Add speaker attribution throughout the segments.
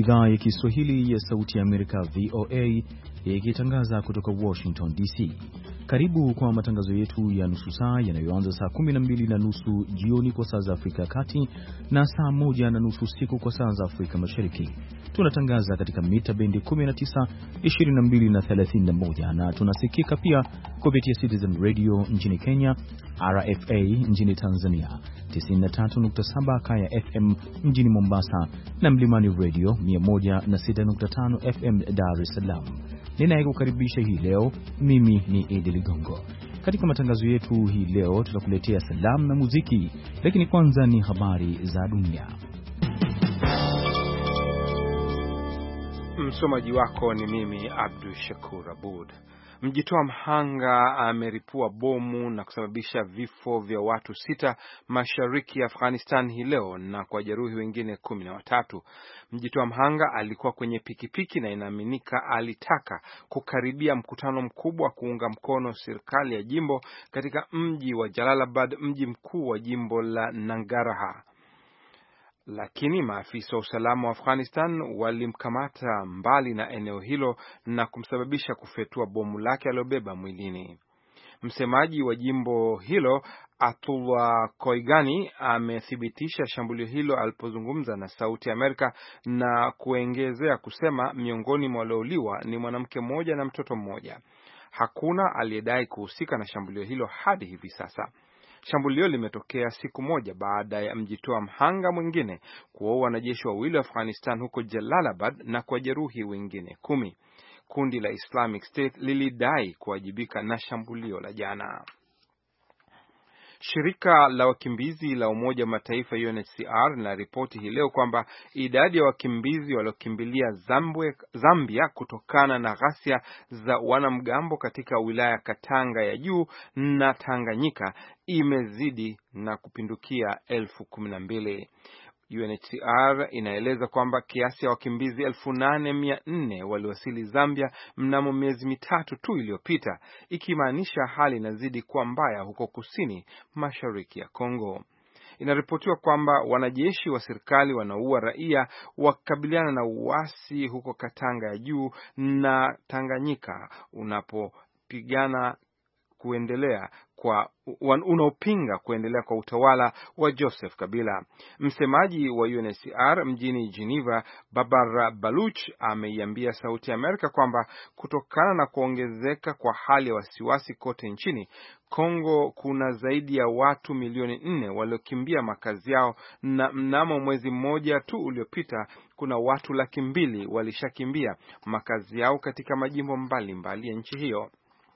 Speaker 1: idhaa ya Kiswahili ya Sauti ya Amerika VOA ikitangaza kutoka Washington DC. Karibu kwa matangazo yetu ya nusu saa yanayoanza saa 12:30 jioni kwa saa za Afrika ya Kati na saa 1:30 usiku kwa saa za Afrika Mashariki. Tunatangaza katika mita bendi 19, 22 na 31 na tunasikika pia kupitia Citizen Radio nchini Kenya, RFA nchini Tanzania, 93.7 Kaya FM mjini Mombasa na Mlimani Radio 106.5 FM Dar es Salaam. Ninayekukaribisha hii leo mimi ni Idi Ligongo. Katika matangazo yetu hii leo tutakuletea salamu na muziki, lakini kwanza ni habari za dunia.
Speaker 2: Msomaji wako ni mimi Abdul Shakur Abud. Mjitoa mhanga ameripua bomu na kusababisha vifo vya watu 6 mashariki ya Afghanistan hii leo na kwa jeruhi wengine 13. Mjitoa mhanga alikuwa kwenye pikipiki na inaaminika alitaka kukaribia mkutano mkubwa wa kuunga mkono serikali ya jimbo katika mji wa Jalalabad, mji mkuu wa jimbo la Nangarhar. Lakini maafisa wa usalama wa Afghanistan walimkamata mbali na eneo hilo na kumsababisha kufyatua bomu lake alilobeba mwilini. Msemaji wa jimbo hilo Atullah Koigani amethibitisha shambulio hilo alipozungumza na Sauti ya Amerika na kuongezea kusema miongoni mwa waliouliwa ni mwanamke mmoja na mtoto mmoja. Hakuna aliyedai kuhusika na shambulio hilo hadi hivi sasa. Shambulio limetokea siku moja baada ya mjitoa mhanga mwingine kuwaua wanajeshi wawili wa Afghanistan huko Jalalabad na kujeruhi wengine 10. Kundi la Islamic State lilidai kuwajibika na shambulio la jana. Shirika la wakimbizi la Umoja wa Mataifa UNHCR linaripoti hii leo kwamba idadi ya wakimbizi waliokimbilia Zambia kutokana na ghasia za wanamgambo katika wilaya Katanga ya juu na Tanganyika imezidi na kupindukia 12,000. UNHCR inaeleza kwamba kiasi ya wakimbizi 8,400 waliwasili Zambia mnamo miezi mitatu tu iliyopita, ikimaanisha hali inazidi kuwa mbaya huko kusini mashariki ya Kongo. Inaripotiwa kwamba wanajeshi wa serikali wanaua raia wakabiliana na uasi huko Katanga ya juu na Tanganyika unaopinga kuendelea kwa utawala wa Joseph Kabila. Msemaji wa UNHCR mjini Geneva, Barbara Baluch, ameiambia Sauti ya Amerika kwamba kutokana na kuongezeka kwa hali ya wasiwasi kote nchini Kongo, kuna zaidi ya watu milioni 4 waliokimbia makazi yao, na mnamo mwezi mmoja tu uliopita kuna watu 200,000 walishakimbia makazi yao katika majimbo mbalimbali ya nchi hiyo.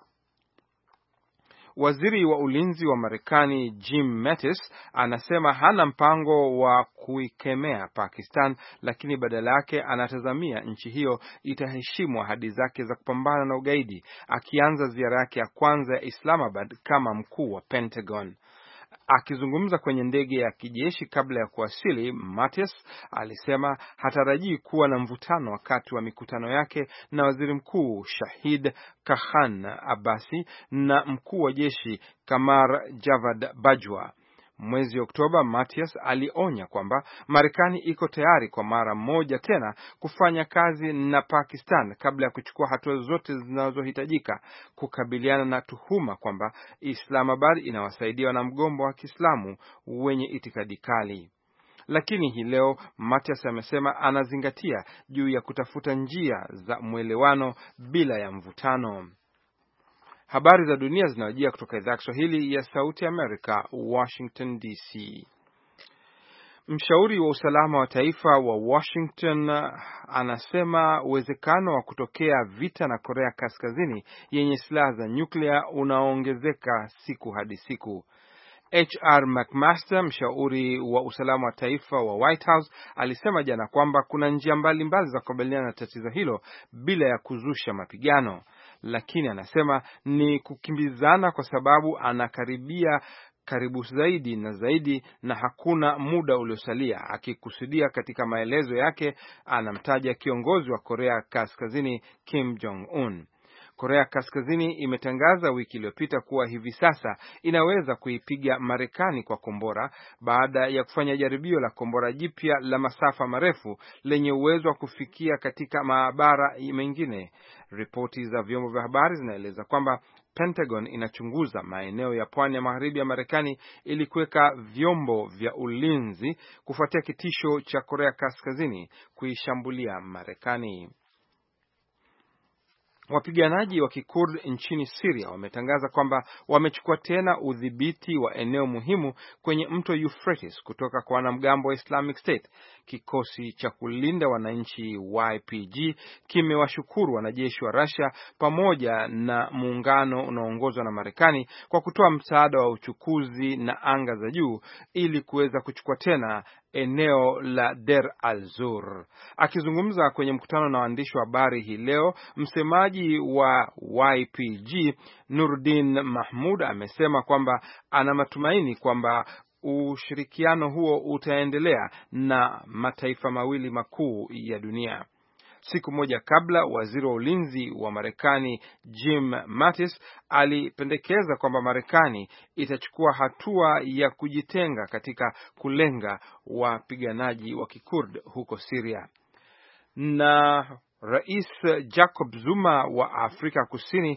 Speaker 2: Waziri wa ulinzi wa Marekani Jim Mattis anasema hana mpango wa kuikemea Pakistan, lakini badala yake anatazamia nchi hiyo itaheshimu ahadi zake za kupambana na ugaidi, akianza ziara yake ya kwanza ya Islamabad kama mkuu wa Pentagon. Akizungumza kwenye ndege ya kijeshi kabla ya kuwasili, Mattis alisema hatarajii kuwa na mvutano wakati wa mikutano yake na Waziri Mkuu Shahid Khan Abbasi na mkuu wa jeshi Qamar Javad Bajwa. Mwezi Oktoba, Mattis alionya kwamba Marekani iko tayari kwa mara moja tena kufanya kazi na Pakistan kabla ya kuchukua hatua zote zinazohitajika kukabiliana na tuhuma kwamba Islamabad inawasaidia wanamgambo wa Kiislamu wenye itikadi kali. Lakini hii leo Mattis amesema anazingatia juu ya kutafuta njia za mwelewano bila ya mvutano. Habari za dunia zinawajia kutoka idhaa ya Kiswahili ya Sauti ya Amerika, Washington DC. Mshauri wa usalama wa taifa wa Washington anasema uwezekano wa kutokea vita na Korea Kaskazini yenye silaha za nyuklia unaongezeka siku hadi siku. HR McMaster, mshauri wa usalama wa taifa wa White House, alisema jana kwamba kuna njia mbalimbali za kukabiliana na tatizo hilo bila ya kuzusha mapigano, lakini anasema ni kukimbizana kwa sababu anakaribia karibu zaidi na zaidi na hakuna muda uliosalia. Akikusudia katika maelezo yake anamtaja kiongozi wa Korea Kaskazini Kim Jong-un. Korea Kaskazini imetangaza wiki iliyopita kuwa hivi sasa inaweza kuipiga Marekani kwa kombora baada ya kufanya jaribio la kombora jipya la masafa marefu lenye uwezo wa kufikia katika maabara mengine. Ripoti za vyombo vya habari zinaeleza kwamba Pentagon inachunguza maeneo ya pwani ya magharibi ya Marekani ili kuweka vyombo vya ulinzi kufuatia kitisho cha Korea Kaskazini kuishambulia Marekani. Wapiganaji wa Kikurd nchini Syria wametangaza kwamba wamechukua tena udhibiti wa eneo muhimu kwenye mto Euphrates kutoka kwa wanamgambo wa Islamic State. Kikosi cha kulinda wananchi YPG kimewashukuru wanajeshi wa Russia pamoja na muungano unaoongozwa na Marekani kwa kutoa msaada wa uchukuzi na anga za juu ili kuweza kuchukua tena eneo la Der al-Zur. Akizungumza kwenye mkutano na waandishi wa habari hii leo, msemaji wa YPG Nurdin Mahmud amesema kwamba ana matumaini kwamba ushirikiano huo utaendelea na mataifa mawili makuu ya dunia. Siku moja kabla, waziri wa ulinzi wa Marekani Jim Mattis alipendekeza kwamba Marekani itachukua hatua ya kujitenga katika kulenga wapiganaji wa Kikurd huko Syria. Na Rais Jacob Zuma wa Afrika Kusini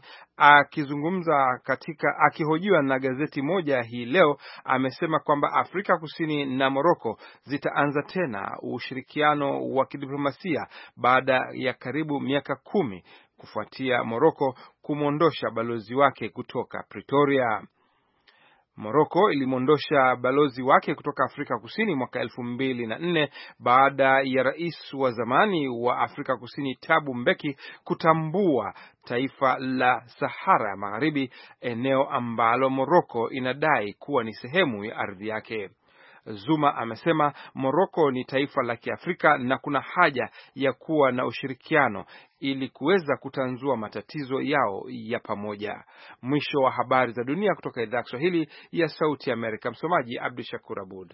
Speaker 2: akihojiwa na gazeti moja hii leo amesema kwamba Afrika Kusini na Morocco zitaanza tena ushirikiano wa kidiplomasia baada ya karibu miaka 10 kufuatia Morocco kumwondosha balozi wake kutoka Pretoria. Morocco ilimwondosha balozi wake kutoka Afrika Kusini mwaka 2004 baada ya rais wa zamani wa Afrika Kusini Thabo Mbeki kutambua taifa la Sahara ya Magharibi, eneo ambalo Morocco inadai kuwa ni sehemu ya ardhi yake. Zuma amesema Morocco ni taifa la Kiafrika na kuna haja ya kuwa na ushirikiano ili kuweza kutanzua matatizo yao ya pamoja. Mwisho wa habari za dunia kutoka idhaa ya Kiswahili ya Sauti ya Amerika. Msomaji Abdu Shakur Abud.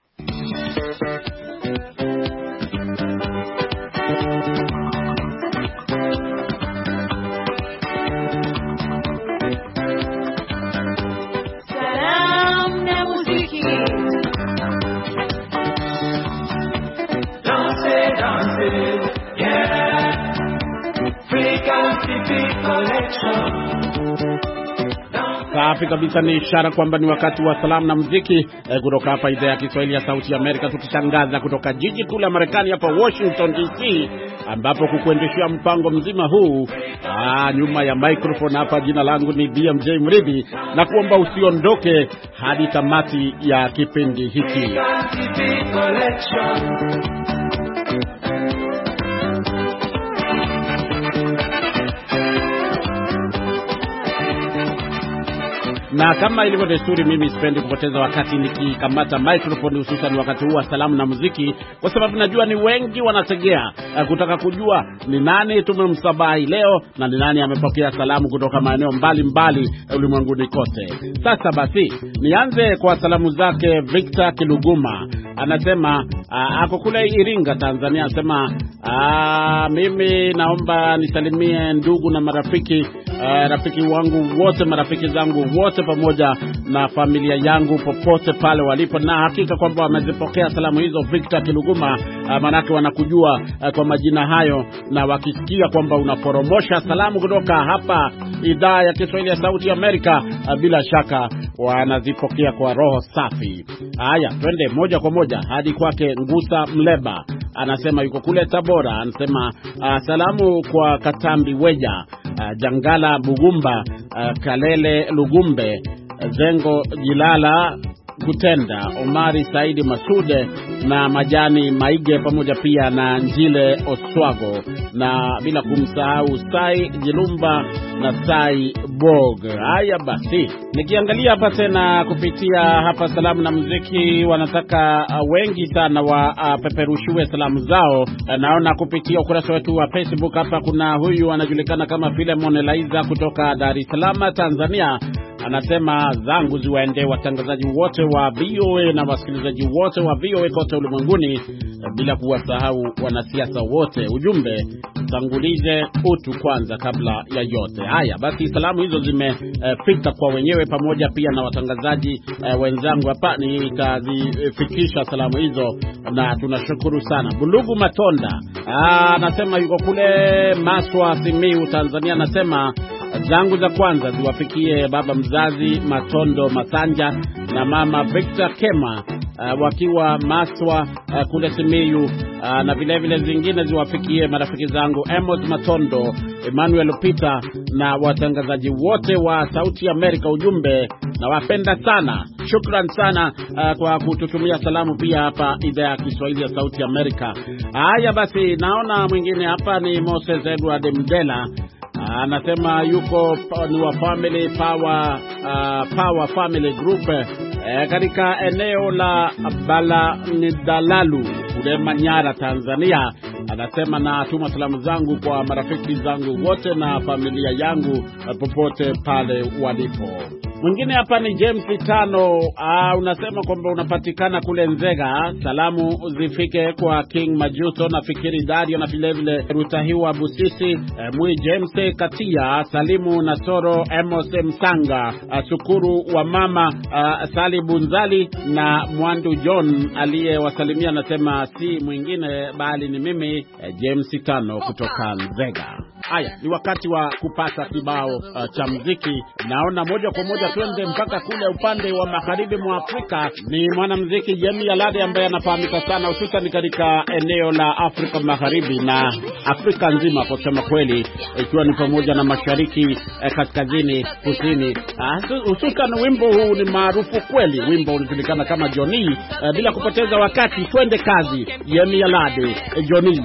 Speaker 3: Safi kabisa, ni ishara kwamba ni wakati wa salamu na muziki kutoka hapa idhaa ya Kiswahili ya Sauti ya Amerika, tukitangaza kutoka jiji kuu la Marekani hapa Washington DC, ambapo kukuendeshea mpango mzima huu nyuma ya microphone hapa, jina langu ni BMJ Mridhi, na kuomba usiondoke hadi tamati ya kipindi hiki. Na kama ilivyo desturi, mimi sipendi kupoteza wakati nikikamata microphone, hususan wakati huu wa salamu na muziki, kwa sababu najua ni wengi wanategea kutaka kujua ni nani tumemsabahi leo na ni nani amepokea salamu kutoka maeneo mbalimbali ulimwenguni kote. Sasa basi, nianze kwa salamu zake Victor Kiluguma. Anasema ako kule Iringa, Tanzania. Anasema mimi naomba nisalimie ndugu na marafiki, rafiki wangu wote, marafiki zangu wote pamoja na familia yangu popote pale walipo, na hakika kwamba wamezipokea salamu hizo Victor Kiluguma, manake wanakujua kwa majina hayo, na wakisikia kwamba unaporomosha salamu kutoka hapa idhaa ya Kiswahili ya Sauti ya Amerika, bila shaka wanazipokea kwa roho safi. Haya, twende moja kwa moja hadi kwake Ngusa Mleba. Anasema yuko kule Tabora. Anasema salamu kwa Katambi Weja, Jangala Bugumba, Kalele Lugumbe, Zengo Jilala Kutenda, Omari Saidi Masude na Majani Maige, pamoja pia na Njile Oswago, na bila kumsahau Sai Jilumba na Sai Bog. Haya basi, nikiangalia hapa tena kupitia hapa salamu na muziki, wanataka wengi sana peperushiwe salamu zao. Naona kupitia ukurasa wetu wa Facebook hapa kuna huyu anajulikana kama Philemon Elaiza kutoka Dar es Salaam, Tanzania. Anasema zangu ziwaende watangazaji wote wa VOA na wasikilizaji wote wa VOA kote ulimwenguni, bila kuwasahau wanasiasa wote. Ujumbe, tutangulize utu kwanza kabla ya yote. Haya basi, salamu hizo zimefika kwa wenyewe pamoja pia na watangazaji wenzangu hapa. Nitazifikisha salamu hizo na tunashukuru sana. Bulugu Matonda anasema yuko kule Maswa, Simiyu, Tanzania. Anasema zangu za kwanza ziwafikie baba mzazi Matondo Masanja na mama Victor Kema wakiwa Maswa kule Simiyu, na vile vile zingine ziwafikie marafiki zangu Amos Matondo, Emmanuel Peter na watangazaji wote wa Sauti ya Amerika. Ujumbe, na wapenda sana. Shukran sana kwa kututumia salamu pia hapa idhaa ya Kiswahili ya Sauti ya Amerika. Haya basi, naona mwingine hapa ni Moses Edward Mdela. Anasema yuko ni wa Family Power Family Group katika eneo la Balanidalalu kule Manyara, Tanzania. Anasema natuma salamu zangu kwa marafiki zangu wote na familia yangu popote pale walipo. Mwingine hapa ni James Tano. Unasema kwamba unapatikana kule Nzega. Salamu zifike kwa King Majuto na Fikiri Dario na vile vile Rutahiwa Busisi, Mwi James Katia, Salimu Nasoro, Amos Msanga, Sukuru wa mama Sali Bunzali na Mwandu John aliyewasalimia. Anasema si mwingine bali ni mimi James Tano kutoka Nzega. Haya, ni wakati wa kupata kibao cha muziki. Naona moja kwa moja twende mpaka kule upande wa magharibi mwa Afrika. Ni mwanamuziki Yemi Alade ambaye anafahamika sana hususan katika eneo la Afrika Magharibi na Afrika nzima kwa kusema kweli, ikiwa ni pamoja na mashariki, kaskazini, kusini. Hususan wimbo huu ni maarufu kweli. Wimbo unajulikana kama Johnny. Bila kupoteza wakati twende kazi. Yemi Alade, Johnny.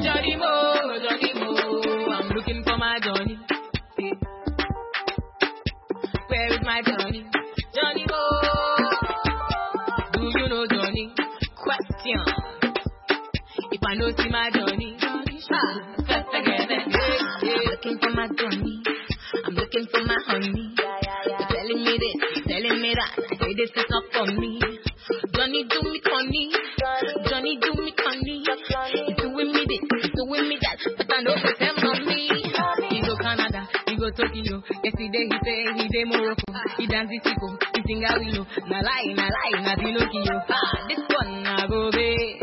Speaker 4: My Johnny, Johnny boy, do you know Johnny? Question. If I know see my Johnny, just again. I'm looking for my Johnny, I'm looking for my honey. You're telling me this, telling me that. I say this is not for me. Johnny do me funny, Johnny do me funny. He's doing me this, he's doing me that, but I know it's him on me. He go Canada, he go Tokyo. Yesterday he say he dey Morocco. He dance the sicko, he sing a willow. Na lie, na Pinocchio. This one na go be.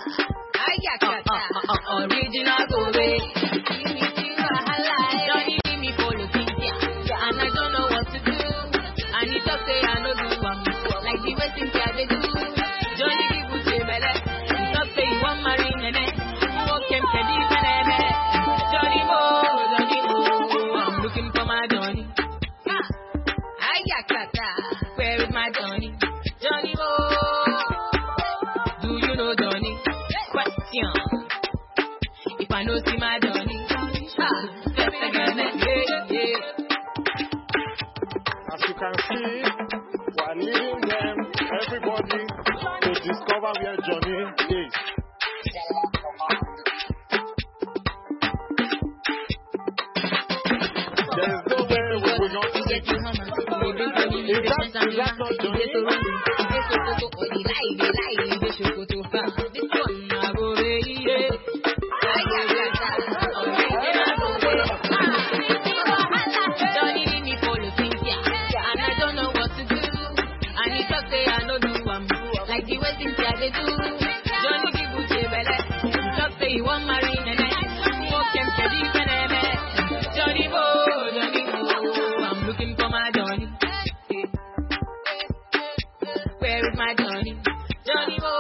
Speaker 4: Original go be. Johnny give me follow Cynthia, and I don't know what to do. And he talk say I no do like the way Cynthia they do. Johnny give us a belly. He talk say he want marry nene. Walk him to the nene. Johnny mo, I'm looking for my Johnny. Where is my Johnny? Johnny boy, do you know Johnny? Question. If I know see my Johnny, just again, yeah.
Speaker 5: As you can see, we're leading them, everybody, to discover where Johnny is. There's no way we will not see you. If that's not Johnny, this one I go
Speaker 4: Johnny leave me for the Cynthia, and I don't know what to do. And he talk say I no do like the way Cynthia they do. Johnny give us a belly. He talk say he want marry nene. Walk him to the nene. Johnny bo, I'm looking for my Johnny. Where is my Johnny? Johnny bo,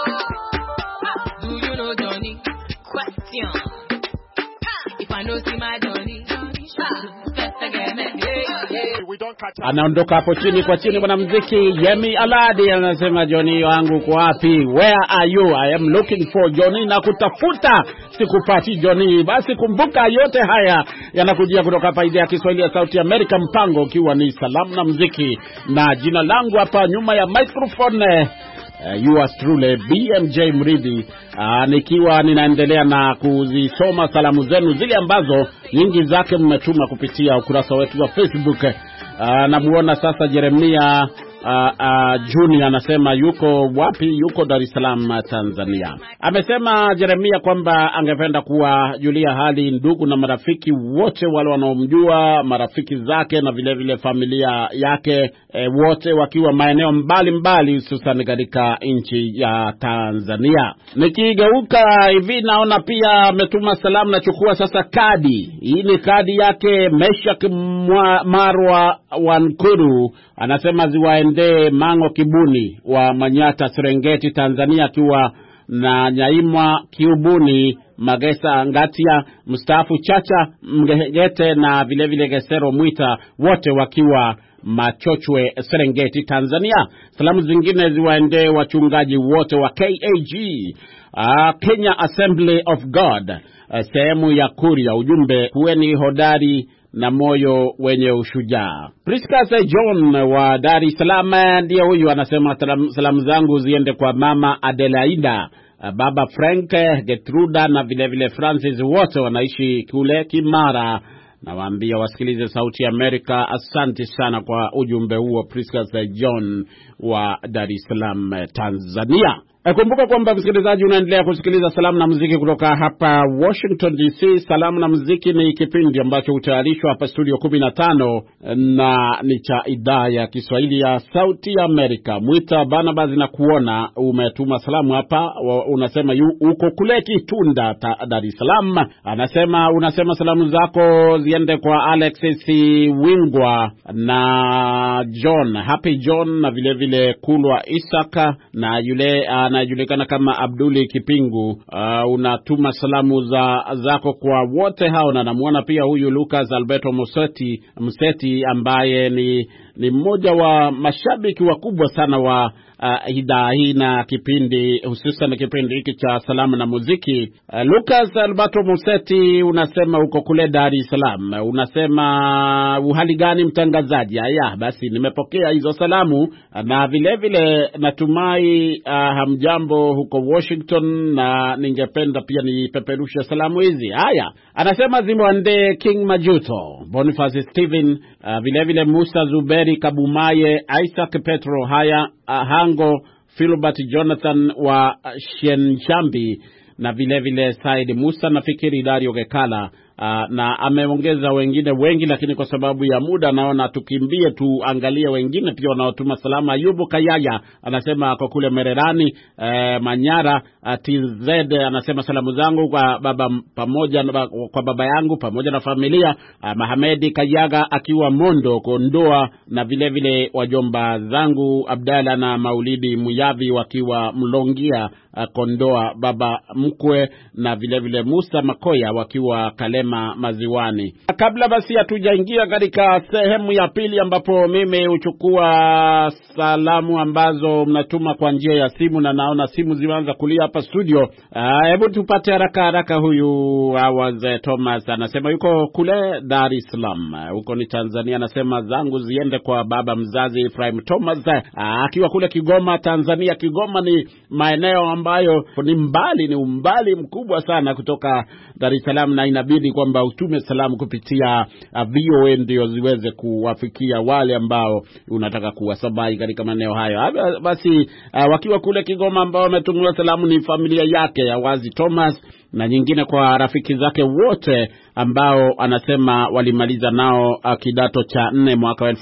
Speaker 4: do you know Johnny? Question. If I know see my Johnny, just again, yeah.
Speaker 3: Anaondoka hapo chini kwa chini mwanamuziki Yemi Alade. Anasema Johnny wangu uko wapi? Where are you? I am looking for Johnny, na kutafuta sikupati Johnny. Basi kumbuka yote haya yanakujia kutoka hapa idhaa ya Kiswahili ya Sauti ya Amerika, mpango ukiwa ni salamu na muziki, na jina langu hapa nyuma ya microphone yours truly BMJ Mridhi, nikiwa ninaendelea na kuzisoma salamu zenu zile ambazo nyingi zake mmetuma kupitia ukurasa wetu wa Facebook. Namuona sasa Jeremia Junior anasema yuko wapi? Yuko Dar es Salaam, Tanzania. Amesema Jeremia kwamba angependa kuwajulia hali ndugu na marafiki wote wale wanaomjua, marafiki zake na vile vile familia yake, wote wakiwa maeneo mbalimbali hususan katika nchi ya Tanzania. Nikigeuka hivi naona pia ametuma salamu, na chukua sasa kadi. Hii ni kadi yake Meshak Marwa Wankuru, anasema ziwaendee Mango Kibuni wa Manyata, Serengeti, Tanzania, akiwa na Nyaimwa Kiubuni, Magesa Ngatia, Mustafu Chacha Mgegete na vile vile Gesero Mwita, wote wakiwa Machochwe, Serengeti, Tanzania. Salamu zingine ziwaendee wachungaji wote wa KAG, Kenya Assembly of God, sehemu ya Kuria. Ujumbe, kuweni hodari na moyo wenye ushujaa. Priscas John wa Dar es Salaam ndiye huyu, anasema salamu zangu ziende kwa mama Adelaida, baba Frank, Getruda na vile vile Francis, wote wanaishi kule Kimara. Nawaambia wasikilize Sauti ya Amerika. Asante sana kwa ujumbe huo, Priscas John wa Dar es Salaam, Tanzania. Kumbuka kwamba msikilizaji, unaendelea kusikiliza Salamu na Muziki kutoka hapa Washington DC. Salamu na Muziki ni kipindi ambacho hutayarishwa hapa studio 15 na ni cha idhaa ya Kiswahili ya Sauti ya Amerika. Mwita Barnabas na kuona umetuma salamu hapa, unasema uko kule Kitunda, Dar es Salaam. Anasema unasema salamu zako ziende kwa Alexis Wingwa na John, Happy John na vile vile Kulwa Isaka na yule anajulikana kama Abduli Kipingu. Unatuma salamu zako kwa wote hao, na namuona pia huyu Lucas Alberto Museti ambaye ni mmoja wa mashabiki wakubwa sana wa idhaa hii na kipindi, hususan kipindi hiki cha Salamu na Muziki. Lucas Alberto Museti, unasema uko kule Dar es Salaam. Unasema uhali gani mtangazaji? Haya basi, nimepokea hizo salamu na vile vile natumai hamjambo huko Washington, na ningependa pia nipeperushe salamu hizi. Haya, anasema zimwande King Majuto, Boniface Steven, vile vile Musa Zuberi Kabumaye, Isaac Petro Haya, Hango Philbert Jonathan wa Shenshambi na vile vile Said Musa na Fikiri Dario Gekala, na ameongeza wengine wengi, lakini kwa sababu ya muda naona tukimbie tuangalie wengine pia wanaotuma salamu. Ayubu Kayaya anasema kwa kule Mererani, Manyara, TZ, anasema salamu zangu kwa baba yangu pamoja na familia, Mahamedi Kayaga akiwa Mondo Kondoa, na vile vile wajomba zangu Abdalla na Maulidi Muyavi wakiwa Mlongia Kondoa, baba mkwe na vile vile Musa Makoya wakiwa Kalema Maziwani. Kabla basi hatujaingia katika sehemu ya pili ambapo mimi huchukua salamu ambazo mnatuma kwa njia ya simu, na naona simu zimeanza kulia hapa studio. Hebu tupate haraka huyu Awaz Thomas, anasema yuko kule Dar es Salaam, huko ni Tanzania. Anasema zangu ziende kwa baba mzazi Ephraim Thomas akiwa kule Kigoma, Tanzania. Kigoma ni maeneo ambayo ni umbali mkubwa sana kutoka Dar es Salaam, na inabidi kwamba utume salamu kupitia VOA ndio ziweze kuwafikia wale ambao unataka kuwasabai katika maeneo hayo. Basi wakiwa kule Kigoma, ambao wametumia salamu ni familia yake ya Wazi Thomas, na nyingine kwa rafiki zake wote ambao anasema walimaliza nao kidato cha 4 mwaka wa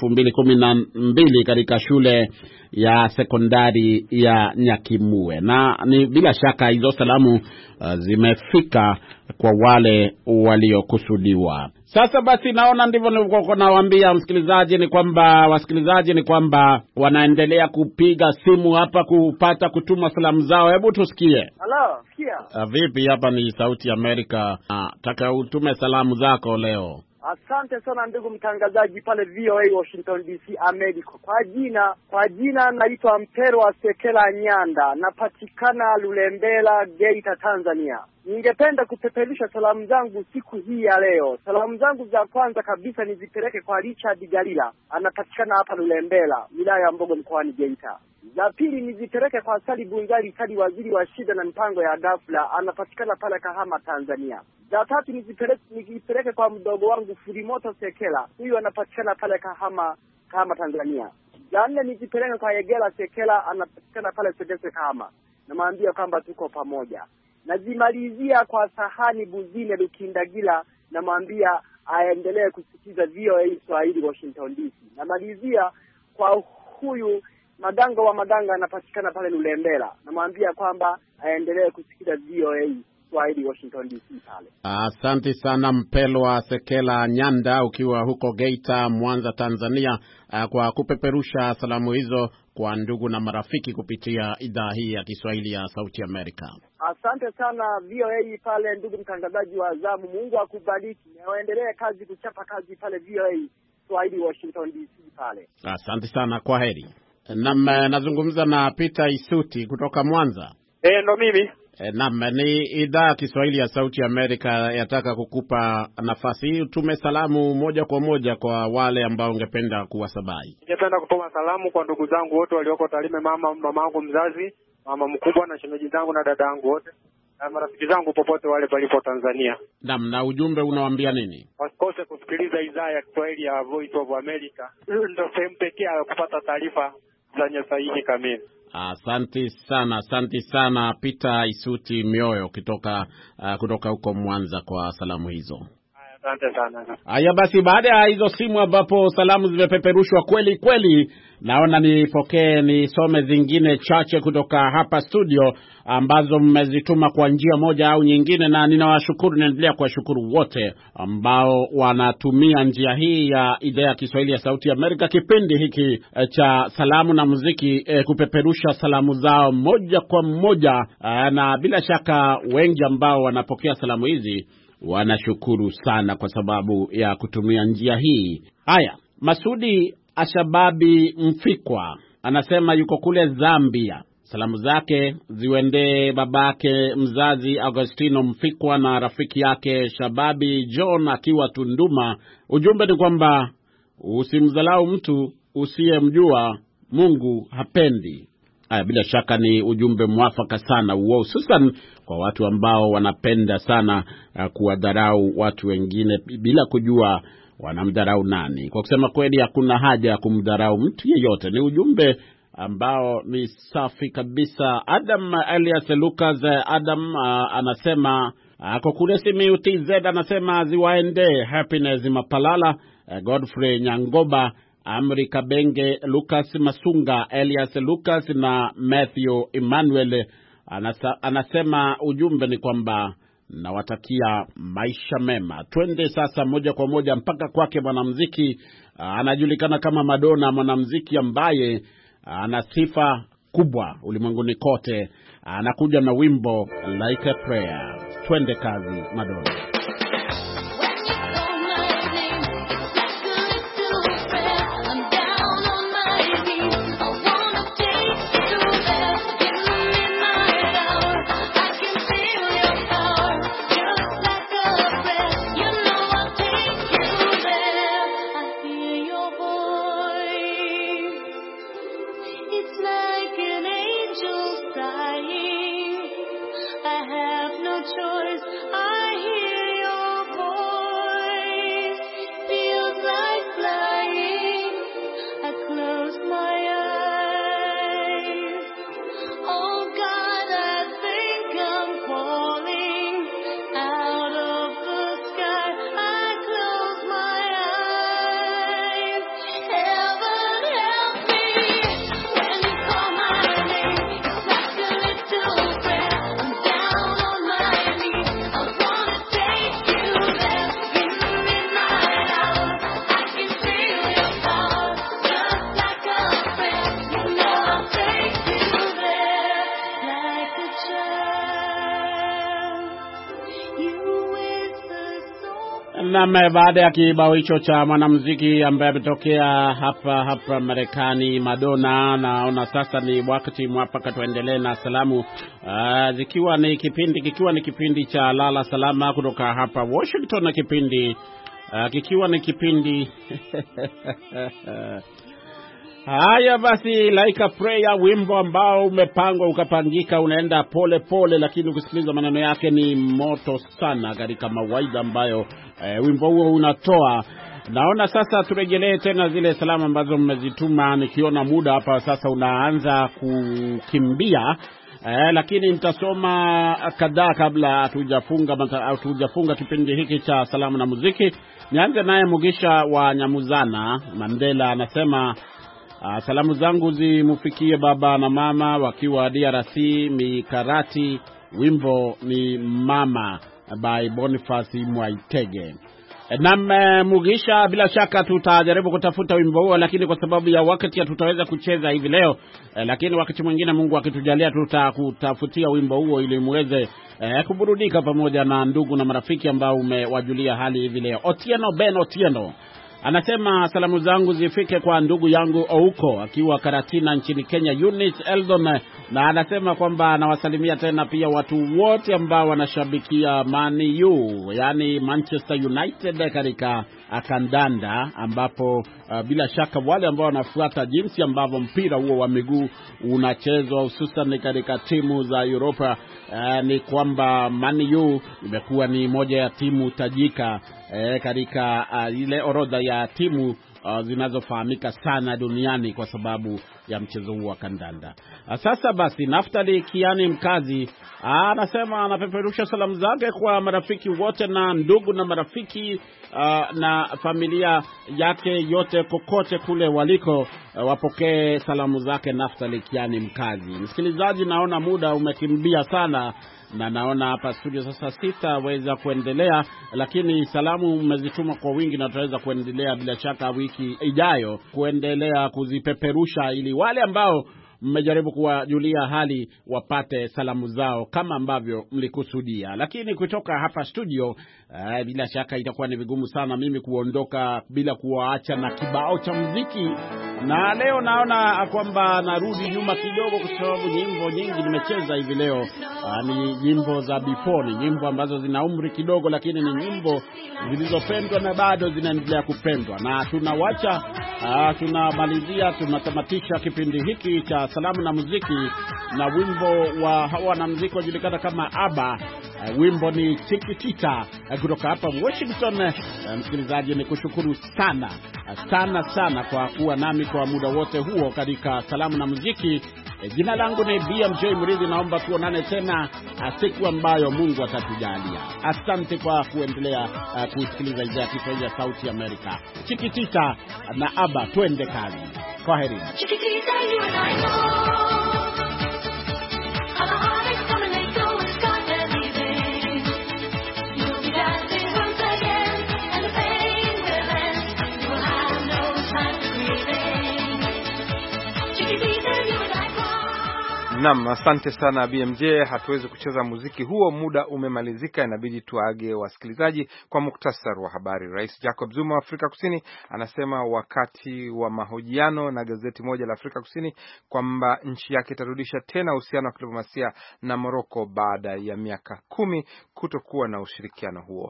Speaker 3: 2012 katika shule ya sekondari ya Nyakimue. Na ni bila shaka hizo salamu zimefika kwa wale waliokusudiwa. Sasa basi naona ndivyo nawaambia wasikilizaji ni kwamba wanaendelea kupiga simu hapa kupata kutuma salamu zao. Hebu tusikie.
Speaker 6: Hello, sikia.
Speaker 3: Vipi, hapa ni Sauti Amerika. Nataka utume salamu zako leo.
Speaker 6: Asante sana ndugu mtangazaji pale VOA Washington DC America. Kwa jina naitwa Mpero wa Sekela Nyanda, napatikana Lulembela, Geita, Tanzania. Ningependa kupeperusha salamu zangu siku hii ya leo. Salamu zangu za kwanza kabisa nizipeleke kwa Richard Galila, anapatikana hapa Lulembela, wilaya ya Mbogo, mkoani Geita. Za pili nizipeleke kwa Sali Bunzali Sali, waziri wa shida na mipango ya ghafla, anapatikana pale Kahama, Tanzania. Za tatu nizipeleke kwa mdogo wangu Furimoto Sekela, huyu anapatikana pale Kahama, Tanzania. La nne nijipeleke kwa Egela Sekela, anapatikana pale Sedese Kama. Namwambia kwamba tuko pamoja. Nazimalizia kwa Sahani Buzine Lukindagila, namwambia aendelee kusikiza VOA Swahili Washington DC. Namalizia kwa huyu Maganga wa Maganga, anapatikana pale Lulembela, namwambia kwamba aendelee kusikiza VOA Swahili Washington DC pale.
Speaker 3: Asante sana Mpelwa Sekela Nyanda ukiwa huko Geita, Mwanza, Tanzania, kwa kupeperusha salamu hizo kwa ndugu na marafiki kupitia idhaa hii ya Kiswahili ya Sauti Amerika.
Speaker 6: Asante sana VOA pale, ndugu mtangazaji wa zamu. Mungu akubariki na uendelee kazi kuchapa kazi pale VOA Swahili Washington DC pale.
Speaker 3: Asante sana, kwa heri. Nazungumza na Peter Isuti kutoka Mwanza.
Speaker 7: Ndo mimi.
Speaker 3: Naam, ni idhaa ya Kiswahili ya Sauti Amerika yataka kukupa nafasi hii utume salamu moja kwa moja kwa wale ambao ungependa kuwasabai.
Speaker 7: Ningependa kutuma salamu kwa ndugu zangu wote walioko Tarime, mamangu mzazi, mama mkubwa na shemeji zangu na dada yangu wote, na marafiki zangu popote wale palipo Tanzania.
Speaker 3: Naam, na ujumbe unawaambia nini?
Speaker 7: Wasikose kusikiliza idhaa ya Kiswahili ya Voice of America. Ndio sehemu pekee ya kupata taarifa za sahihi kamili.
Speaker 3: Asante sana Peter Isuti Mioyo kutoka huko Mwanza kwa salamu hizo.
Speaker 7: Asante sana.
Speaker 3: Haya basi, baada ya hizo simu ambapo salamu zimepeperushwa kweli, naona nipokee nisome zingine chache kutoka hapa studio ambazo mmezituma kwa njia moja au nyingine, na ninawashukuru, naendelea kuwashukuru wote ambao wanatumia njia hii ya idhaa ya Kiswahili ya Sauti Amerika, kipindi hiki cha salamu na muziki, kupeperusha salamu zao moja kwa moja, na bila shaka wengi ambao wanapokea salamu hizi wanashukuru sana kwa sababu ya kutumia njia hii. Haya, Masudi Ashababi Mfikwa anasema yuko kule Zambia. Salamu zake ziwendee babake mzazi Agostino Mfikwa na rafiki yake Shababi John akiwa Tunduma. Ujumbe ni kwamba usimdhalau mtu usiyemjua, Mungu hapendi. Bila shaka ni ujumbe mwafaka sana huo, hususan kwa watu ambao wanapenda sana kuwadharau watu wengine bila kujua wanamdharau nani. Kwa kusema kweli, hakuna haja ya kumdharau mtu yeyote. Ni ujumbe ambao ni safi kabisa. Adam Elias Lucas anasema kwa kule Simiyu TZ, anasema ziwaende Happiness Mapalala, Godfrey Nyangoba, Amri Kabenge, Lucas Masunga, Elias Lucas na Matthew Emmanuel. Anasema ujumbe ni kwamba nawatakia maisha mema. Twende sasa moja kwa moja mpaka kwake mwanamuziki anajulikana kama Madonna, mwanamuziki ambaye ana sifa kubwa ulimwenguni kote. Anakuja na wimbo Like a Prayer. Twende kazi, Madonna. Na baada ya kibao hicho cha mwanamuziki ambaye ametokea hapa Marekani, Madonna, naona sasa ni wakati mwafaka tuendelee na salamu, kikiwa ni kipindi cha Lala Salama kutoka hapa Washington, na kikiwa ni kipindi Haya basi, Like a Prayer, wimbo ambao umepangwa ukapangika, unaenda pole pole, lakini ukisikiliza maneno yake ni moto sana katika mawaidha ambayo wimbo huo unatoa. Naona sasa turejelee tena zile salamu ambazo mmezituma, nikiona muda hapa sasa unaanza kukimbia. Lakini nitasoma kadhaa kabla hatujafunga kipindi hiki cha salamu na muziki. Nianze naye Mugisha wa Nyamuzana Mandela, anasema salamu zangu zimufikie baba na mama wakiwa DRC Mikarati, wimbo ni Mama by Boniface Mwaitege. Na Mugisha, bila shaka tutajaribu kutafuta wimbo huo, lakini kwa sababu ya wakati hatutaweza kucheza hivi leo, lakini wakati mwingine Mungu akitujalia tutakutafutia wimbo huo ili muweze kuburudika pamoja na ndugu na marafiki ambao umewajulia hali hivi leo. Otieno anasema salamu zangu zifike kwa ndugu yangu Ouko akiwa Karatina nchini Kenya, Eunice Eldon, na anasema kwamba anawasalimia tena pia watu wote ambao wanashabikia Man U, yani Manchester United katika kandanda, ambapo bila shaka wale ambao wanafuata jinsi ambavyo mpira huo wa miguu unachezwa hususan katika timu za Europa, ni kwamba Man U imekuwa ni moja ya timu tajika katika ile orodha ya timu zinazofahamika sana duniani kwa sababu ya mchezo huu wa kandanda. Sasa basi, Naftali Kiani Mkazi anasema anapeperusha salamu zake kwa marafiki wote na ndugu na marafiki na familia yake yote kokote kule waliko, wapokee salamu zake Naftali Kiani Mkazi. Msikilizaji, naona muda umekimbia sana na naona hapa studio sasa sitaweza kuendelea, lakini salamu mmezituma kwa wingi na tutaweza kuendelea bila shaka wiki ijayo kuendelea kuzipeperusha ili wale ambao mmejaribu kuwajulia hali wapate salamu zao kama ambavyo mlikusudia. Lakini kutoka hapa studio bila shaka itakuwa ni vigumu sana mimi kuondoka bila kuwaacha na kibao cha muziki. Na leo naona kwamba narudi nyuma kidogo kwa sababu nyimbo nyingi nimecheza hivi leo ni nyimbo za before, ni nyimbo ambazo zina umri kidogo, lakini ni nyimbo zilizopendwa na bado zinaendelea kupendwa. Na tunatamatisha kipindi hiki cha salamu na muziki na wimbo wa hawa na muziki wajulikana kama ABBA. Wimbo ni Chiquitita kutoka hapa Washington. Msikilizaji, ni kushukuru sana kwa kuwa nami kwa muda wote huo katika salamu na muziki. Jina langu ni BMJ Mridhi, naomba tuonane tena siku ambayo Mungu atatujalia. Asante kwa kuendelea kusikiliza idhaa ya Kiswahili ya Sauti Amerika. Chiquitita na ABBA, twende kazi. Kwaheri.
Speaker 2: Naam, asante sana BMJ. Hatuwezi kucheza muziki huo, muda umemalizika, inabidi tuage wasikilizaji kwa muktasar wa habari. Rais Jacob Zuma wa Afrika Kusini anasema wakati wa mahojiano na gazeti moja la Afrika Kusini kwamba nchi yake itarudisha tena uhusiano wa kidiplomasia na Morocco baada ya miaka 10 kutokuwa na ushirikiano huo.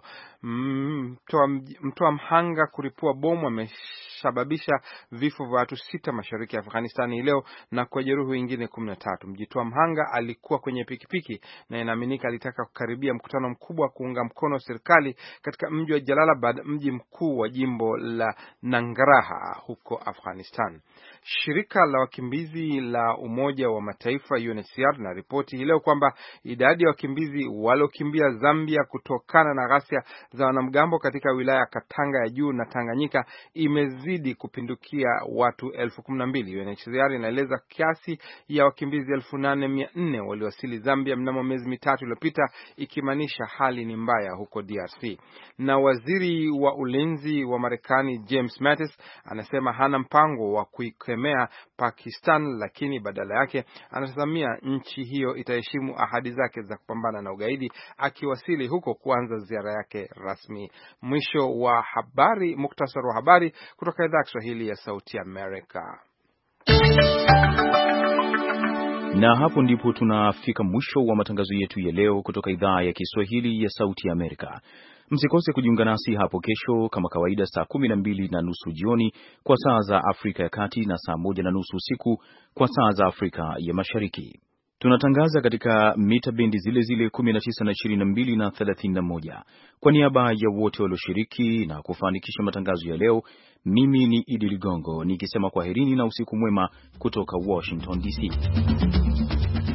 Speaker 2: Mtoa mhanga kuripua bomu amesababisha vifo vya watu 6 mashariki ya Afghanistan leo na kujeruhi wengine 13. Mjitoa mhanga alikuwa kwenye pikipiki na inaaminika alitaka kukaribia mkutano mkubwa wa kuunga mkono serikali katika mji wa Jalalabad, mji mkuu wa jimbo la Nangarhar huko Afghanistan. Shirika la wakimbizi la Umoja wa Mataifa UNHCR na ripoti leo kwamba idadi ya wakimbizi waliokimbia Zambia kutokana na ghasia za wanamgambo katika wilaya ya Katanga ya Juu na Tanganyika imezidi kupindukia watu 12,000. UNHCR inaeleza kiasi ya wakimbizi 8,400 waliwasili Zambia mnamo miezi mitatu iliyopita, ikimaanisha hali ni mbaya huko DRC. Na waziri wa ulinzi wa Marekani James Mattis anasema hana mpango wa kuikemea Pakistan, lakini badala yake anatazamia nchi hiyo itaheshimu ahadi zake za kupambana na ugaidi akiwasili huko kuanza ziara yake rasmi. Mwisho wa habari, muktasari wa habari kutoka idhaa ya Kiswahili ya Sauti Amerika.
Speaker 1: Na hapo ndipo tunafika mwisho wa matangazo yetu ya leo kutoka idhaa ya Kiswahili ya Sauti ya Amerika. Msikose kujiunga nasi hapo kesho kama kawaida saa 12:30 jioni kwa saa za Afrika ya Kati na saa 1:30 usiku kwa saa za Afrika ya Mashariki. Tunatangaza katika mita bendi zile zile 19 na 22 na 31. Kwa niaba ya wote walioshiriki na kufanikisha matangazo ya leo, mimi ni Idi Ligongo nikisema kwaherini na usiku mwema kutoka Washington DC.